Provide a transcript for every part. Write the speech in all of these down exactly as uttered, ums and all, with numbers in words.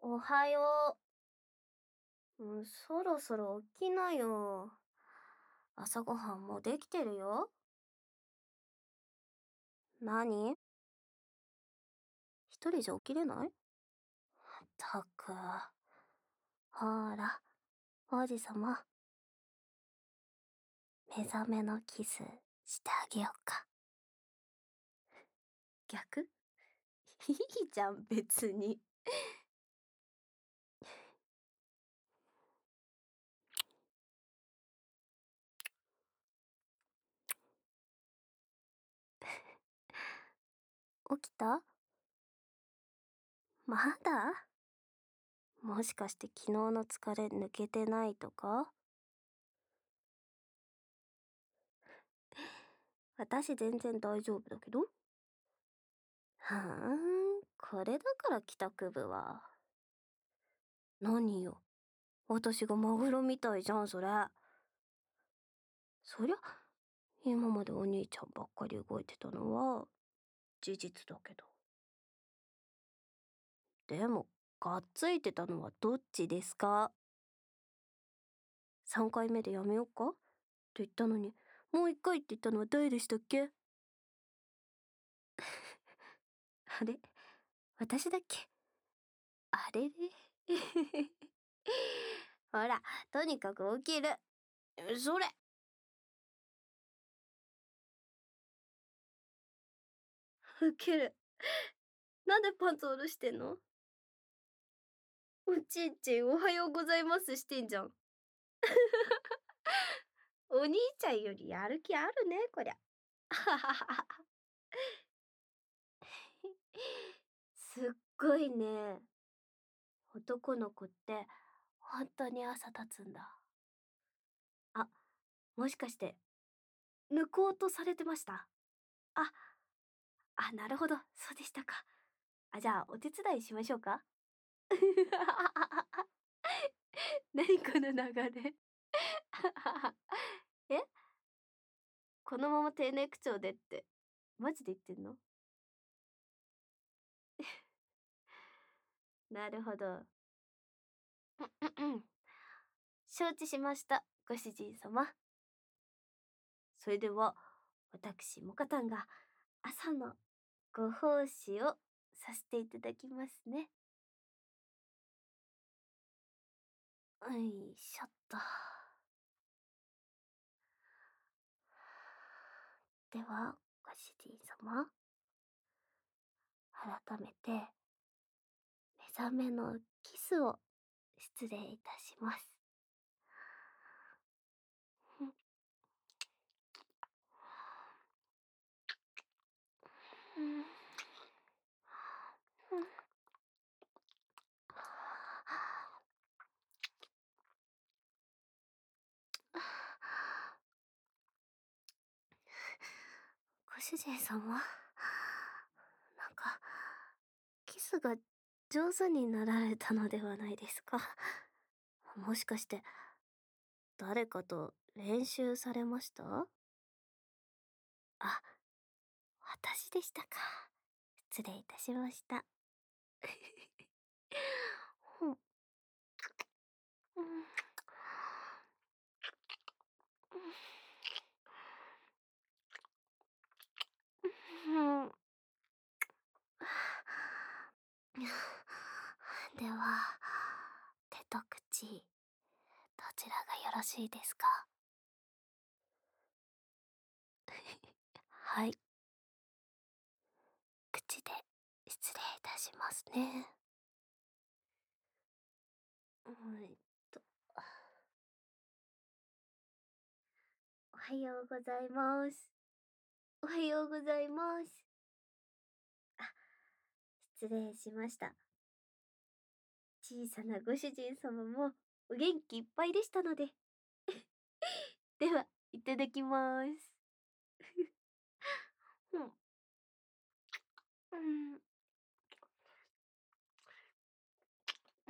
おはよう。うん、そろそろ起きなよ。朝ごはんもうできてるよ。何？一人じゃ起きれない？ったく。ほーら、王子様。目覚めのキスしてあげようか。逆？いいじゃん、別に。起きた？まだ？もしかして昨日の疲れ抜けてないとか？私全然大丈夫だけど。はーん、これだから帰宅部は。何よ。私がマグロみたいじゃん、それ。そりゃ、今までお兄ちゃんばっかり動いてたのは事実だけど。でも、がっついてたのはどっちですか？ さん 回目でやめようかって言ったのに、もういっかいって言ったのは誰でしたっけ？あれ？私だっけ？あれれほら、とにかく起きる。それ。ウケる。なんでパンツ下ろしてんの？おちんちんおはようございますしてんじゃん。お兄ちゃんよりやる気あるね、こりゃ。すっごいね。男の子って本当に朝立つんだ。あ、もしかして抜こうとされてました？あ、あ、なるほど、そうでしたか。あ、じゃあお手伝いしましょうか？何この流れ。え、このまま丁寧口調でってマジで言ってんの？なるほど。承知しました、ご主人様。それでは、私、モカタンが朝のご奉仕をさせていただきますね。よいしょっと。では、ご主人様。改めて、目覚めのキスを失礼いたします。ご主人様、なんか、キスが上手になられたのではないですか？もしかして、誰かと練習されました？あ、私でしたか。失礼いたしました。ふん。うん。うん。では、手と口、どちらがよろしいですか？はい。口で失礼いたしますね。えっと。おはようございます。おはようございます。あ、失礼しました。小さなご主人様もお元気いっぱいでしたので。では、いただきます。うん。うん。うん。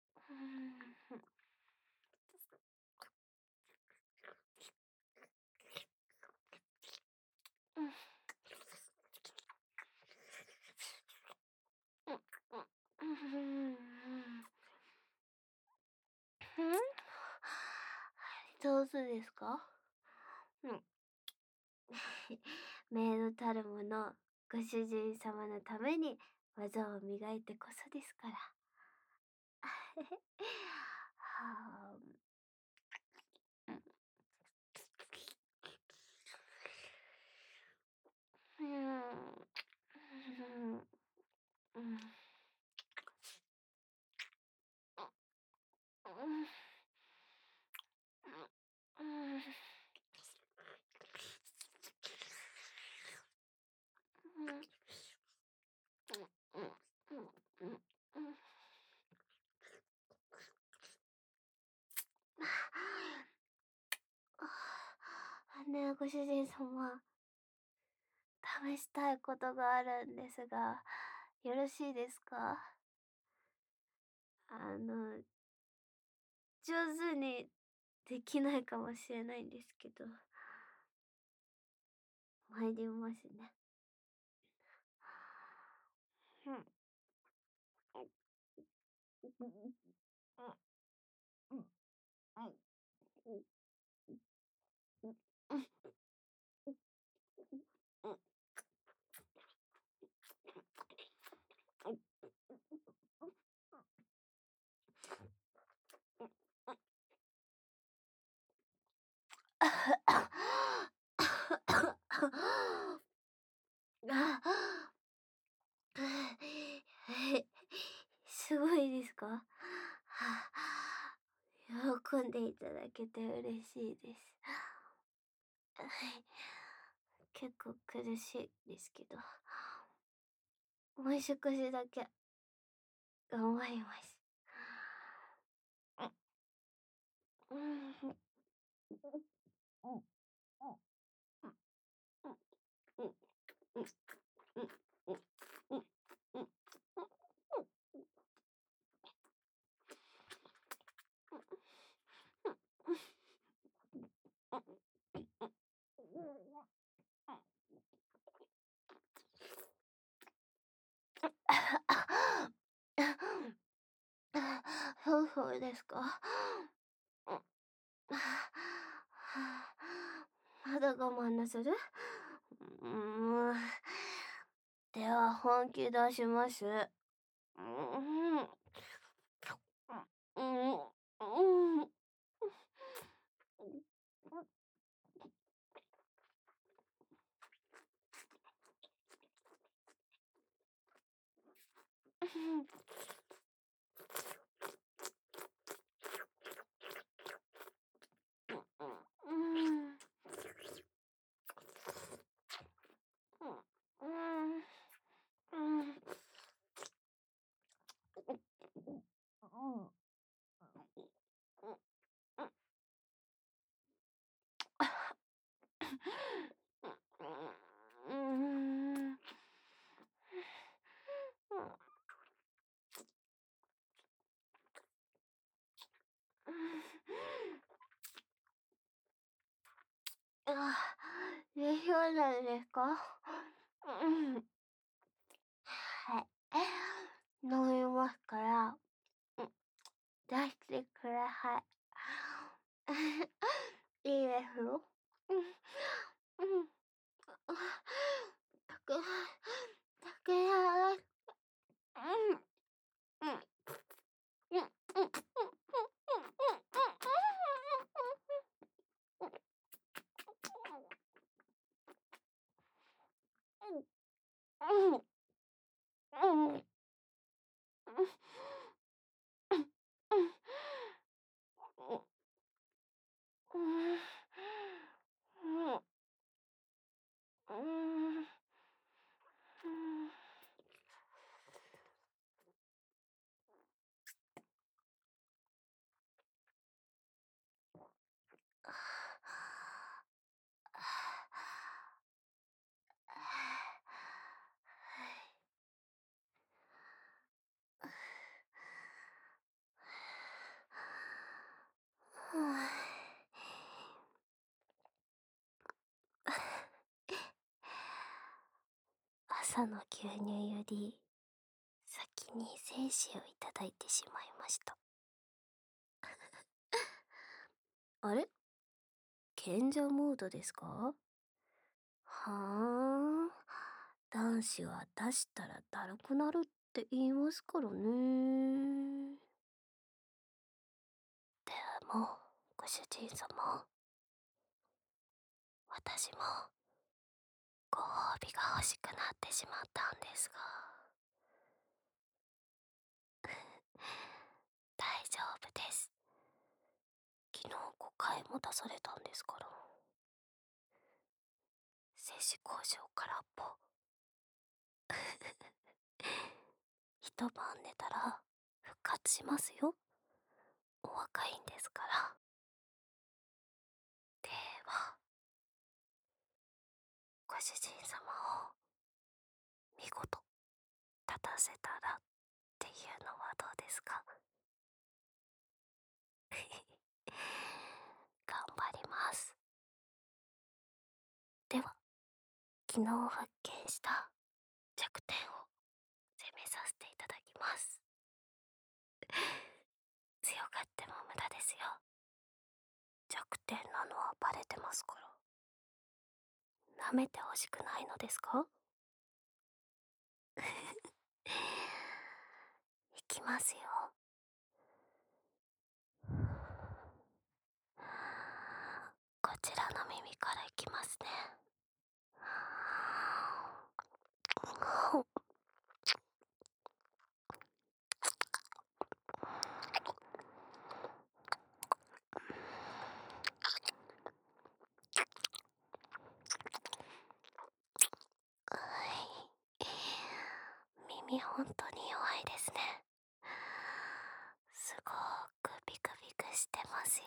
うん。うん。うん。 上手ですか？うん。メイドたるもの、ご主人様のために技を磨いてこそですから。はあ。うん。うーん。うん。うん。うん。うん。うんうんうんうん。あ、ねえ、ご主人様。試したいことがあるんですが、よろしいですか？あの、上手にできないかもしれないんですけど。参りますね。ふん。すごいですか？喜んでいただけて嬉しいです。はい。結構苦しいですけど。もう少しだけ頑張ります。うん。うん。うん。うん。うん。うん。うん。うん。うん。夫婦ですか？まだ我慢なさる？うーん。では本気出します。うーん。うん。うん。うん。うん。うん。うん。あ、できないですか？うん。はい。飲みますから、うん、出してください。いいですよ。うん。うん。たくたくやうん。うん。うん。うん。うん。うん。うん。うん。うん。うん。うん。朝の牛乳より先に精子をいただいてしまいました。あれ？ 賢者モードですか？はあ、男子は出したらだるくなるって言いますからね。でも、ご主人様、私もご褒美が欲しくなってしまったんですが。大丈夫です。昨日ごかいも出されたんですから。摂氏交渉空っぽ。一晩寝たら復活しますよ。お若いんですから。では、ご主人様を見事立たせたらっていうのはどうですか？頑張ります。では、昨日発見した弱点を攻めさせていただきます。強がっても無駄ですよ。弱点なのはバレてますから。舐めてほしくないのですか？いきますよ。こちらの耳からいきますね。耳本当に弱いですね。すごくビクビクしてますよ。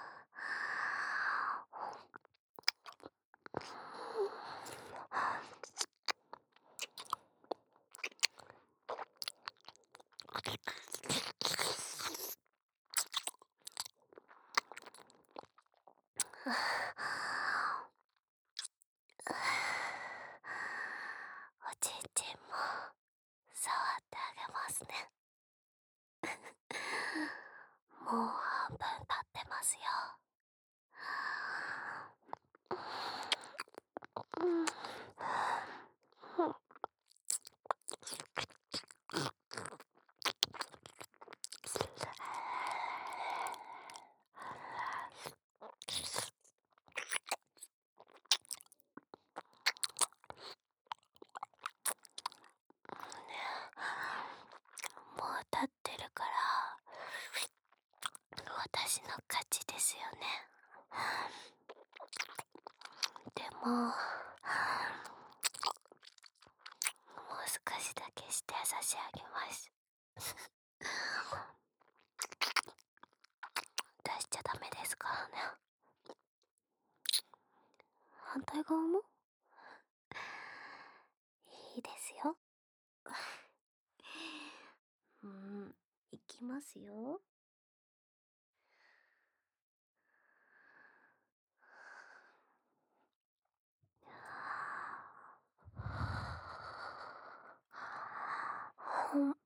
おちんちんも触ってあげますね。もう半分経ってますよ。もう立ってるから私の勝ちですよね。でももう少しだけして差し上げます。出しちゃダメですからね。反対側もいいですよ。うん、いきますよ。ほん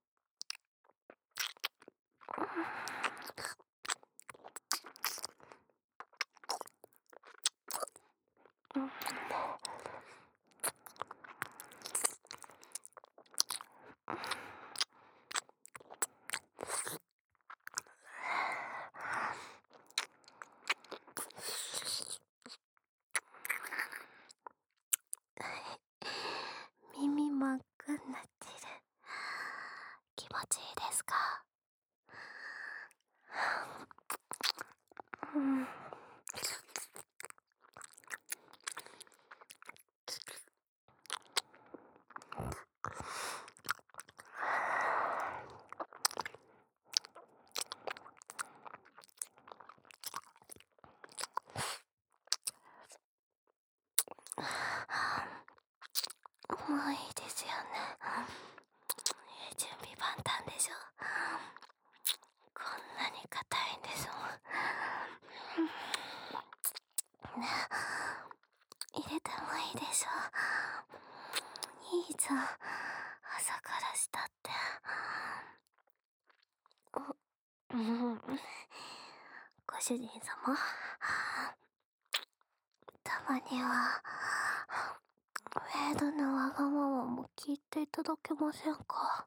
耳真っ赤になってる。気持ちいいですか？うん。もういいですよね。準備万端でしょ。こんなに硬いんですもん。ね、入れてもいいでしょ。いいじゃん、朝からしたって。うん、ご主人様、 まには、メイドのわがままも聞いていただけませんか？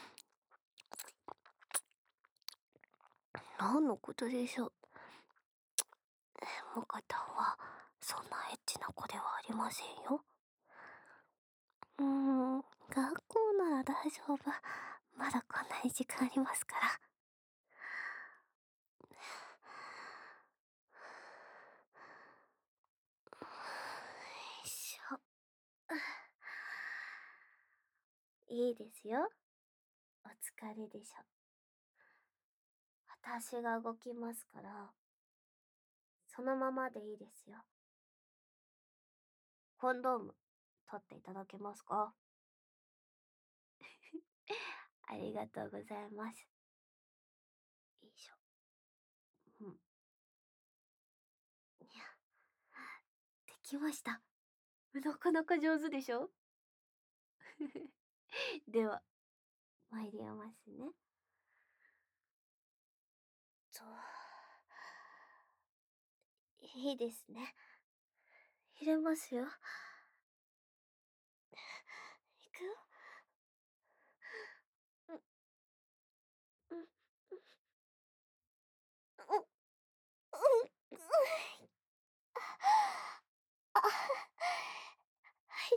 何のことでしょう。モカタンは、そんなエッチな子ではありませんよ。うーん、学校なら大丈夫。まだこんなに時間ありますから。よいしょ。いいですよ。お疲れでしょ。私が動きますから、そのままでいいですよ。コンドーム、取っていただけますか？ありがとうございます。よいしょ。うん。いや、できました。なかなか上手でしょ？では、参りますね。と、いいですね。入れますよ。いくよ。うん、うん、うん、うん、うん、うん。あ、入った。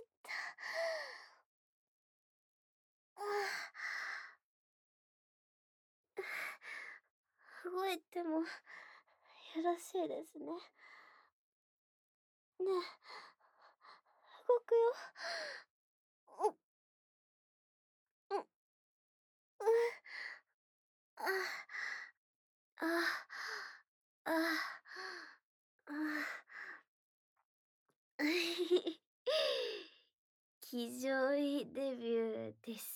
あ動いてもよろしいですね。ねえ、動くよ。うん、うん、うん、あ、あ、あ、あ、騎乗位デビューです。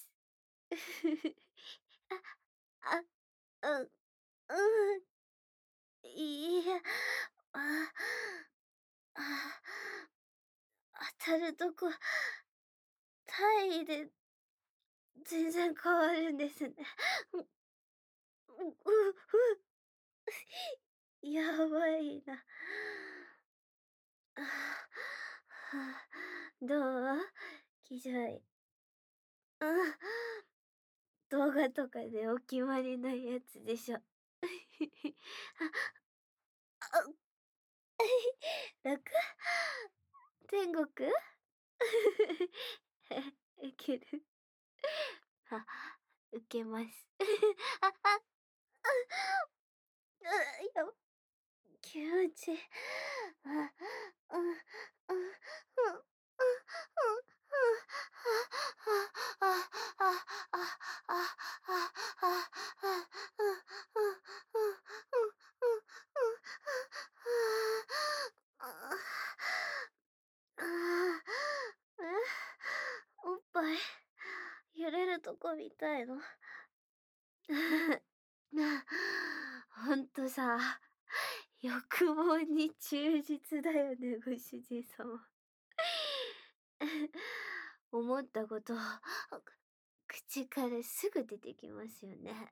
あ、あ、うん、うん、いや、あ、あ、当たるとこ、体位で全然変わるんですね。う、う、う、う、やばいな。あ、どう？騎乗位。うん。動画とかでお決まりのやつでしょ。あ、あ、楽？天国？いける。あ、受けます。あ、あ、あ、あ、や気持ちいい。あ、あ、あ、あ、あ、あ、おっぱい揺れるとこ見たいの。ほんとさ、欲望に忠実だよね、ご主人様。思ったこと、口からすぐ出てきますよね。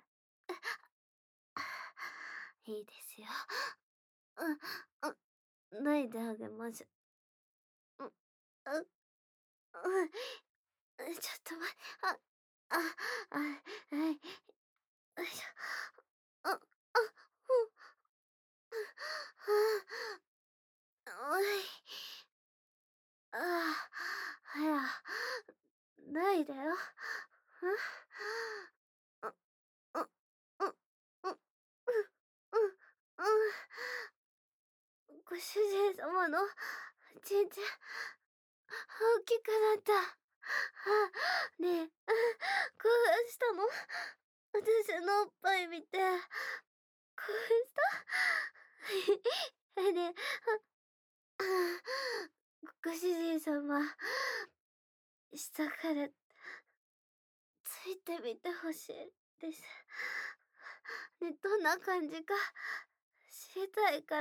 いいですよ。うん、うん、脱いであげます。うん、うん、うん、ちょっとま、あ、あ、あ、はい、よいしょ。あ、あ、うん、あ、おい。ああ、はや、ないだよ。うん、うん、うん、うん、うん、うん、うん。ご主人様のちんちん、大きくなった。あ、ねえ、興奮したの？私のおっぱい見て、興奮した？ねえ、あ、ご主人様、下からついてみてほしいです。ね、どんな感じか知りたいから。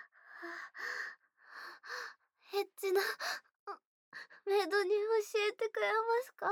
エッチなメイドに教えてくれますか？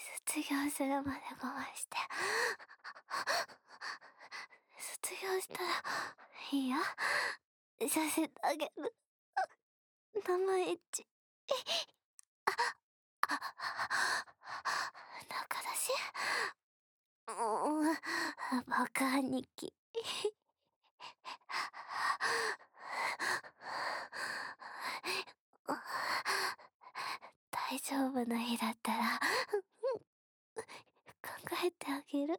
卒業するまで我慢して。卒業したら、いいよ。させてあげる。生エッチ。仲だし。うん、バカ兄貴。大丈夫な日だったら考えてあげる。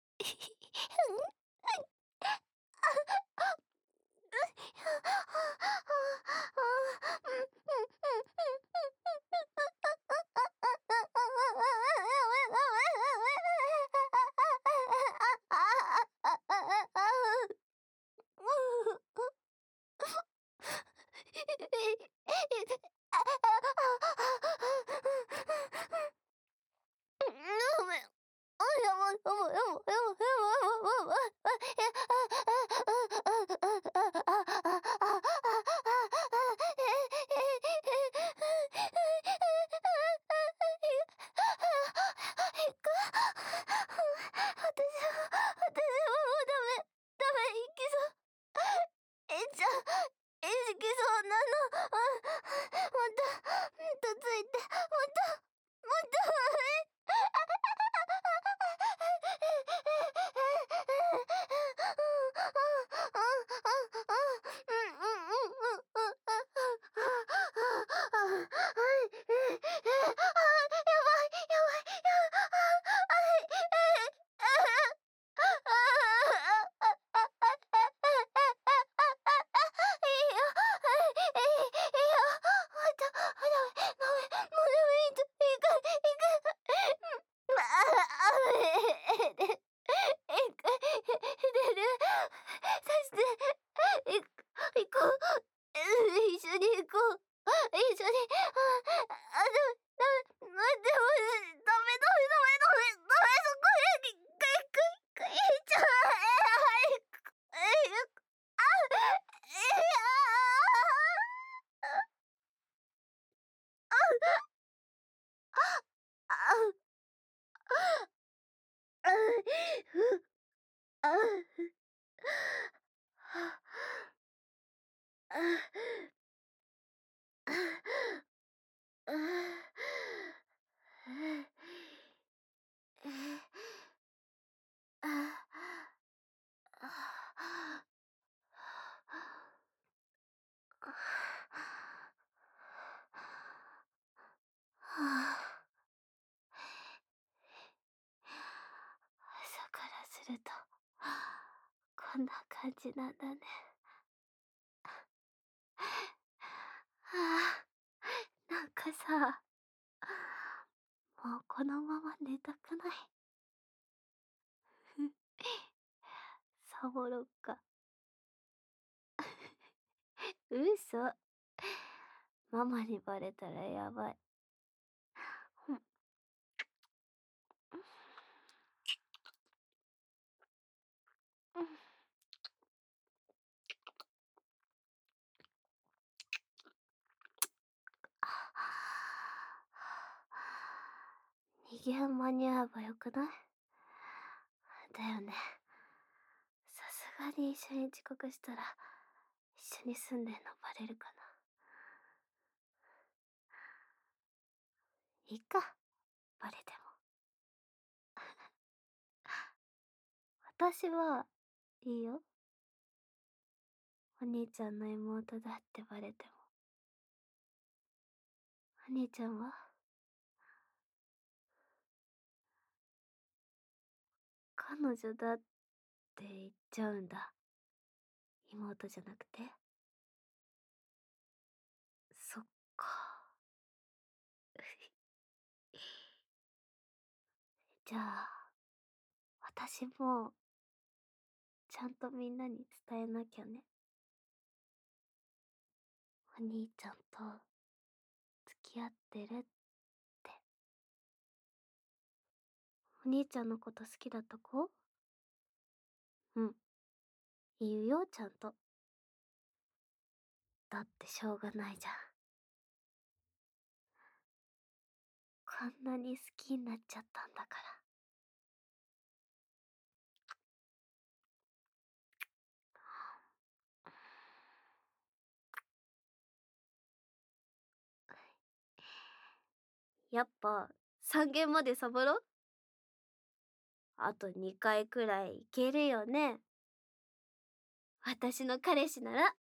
え、じゃあ、えじきそうなの。あ、もっと、もっとついて、もっと、もっと、行こう。一緒に行こう。一緒に。あ、でも、ダメ、でも、ダメ、ダメ、ダメ、ダメ、ダメ、そこへ、く、く、く、いっちゃう。え、はい、え、あ、え、あ、あ、あ、ふ、あ、あ、あ、朝からすると、こんな感じなんだね。はあ、なんかさ、もうこのまま寝たくない。サボろっか。嘘。ママにバレたらやばい。うん、うん、逃げ間に合えばよくない？だよね。さすがに一緒に遅刻したら、一緒に住んでんのバレるかな。いいか、バレても。私は、いいよ。お兄ちゃんの妹だってバレても。お兄ちゃんは彼女だって言っちゃうんだ。妹じゃなくて。そっか。じゃあ、私も、ちゃんとみんなに伝えなきゃね。お兄ちゃんと、付き合ってるって。お兄ちゃんのこと好きだった子？うん。言うよ、ちゃんと。だってしょうがないじゃん。 あんなに好きになっちゃったんだから。やっぱさん限までサボろう。あとにかいくらいいけるよね。私の彼氏なら。